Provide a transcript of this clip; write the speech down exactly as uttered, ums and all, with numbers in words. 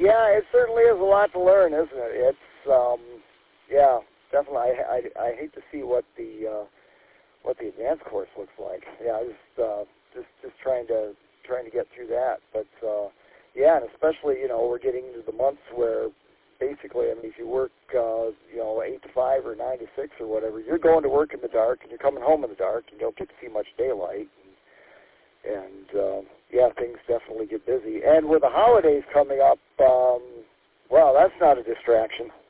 Yeah, it certainly is a lot to learn, isn't it? It's, um, yeah, definitely. I, I, I hate to see what the uh, what the advanced course looks like. Yeah, just uh, just just trying to trying to get through that. But uh, yeah, and especially you know we're getting into the months where basically, I mean, if you work uh, you know eight to five or nine to six or whatever, you're going to work in the dark and you're coming home in the dark and you don't get to see much daylight. And, and uh, yeah, things definitely get busy. And with the holidays coming up, um, well, that's not a distraction.